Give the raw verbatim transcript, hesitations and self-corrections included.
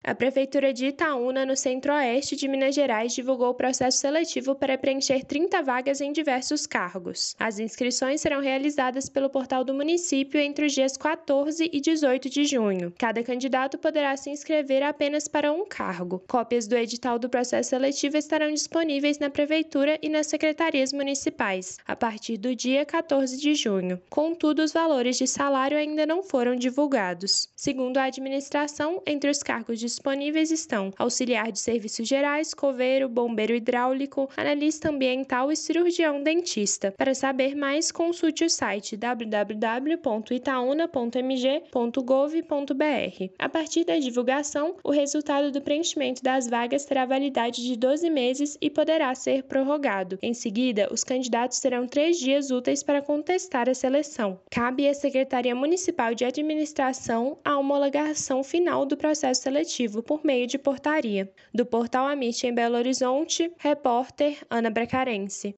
A Prefeitura de Itaúna, no centro-oeste de Minas Gerais, divulgou o processo seletivo para preencher trinta vagas em diversos cargos. As inscrições serão realizadas pelo portal do município entre os dias quatorze e dezoito de junho. Cada candidato poderá se inscrever apenas para um cargo. Cópias do edital do processo seletivo estarão disponíveis na Prefeitura e nas secretarias municipais, a partir do dia quatorze de junho. Contudo, os valores de salário ainda não foram divulgados. Segundo a administração, entre os cargos disponíveis estão auxiliar de serviços gerais, coveiro, bombeiro hidráulico, analista ambiental e cirurgião dentista. Para saber mais, consulte o site w w w ponto itaúna ponto m g ponto gov ponto b r. A partir da divulgação, o resultado do preenchimento das vagas terá validade de doze meses e poderá ser prorrogado. Em seguida, os candidatos terão três dias úteis para contestar a seleção. Cabe à Secretaria Municipal de Administração a homologação final do processo seletivo por meio de portaria. Do portal Amit em Belo Horizonte, repórter Ana Bracarense.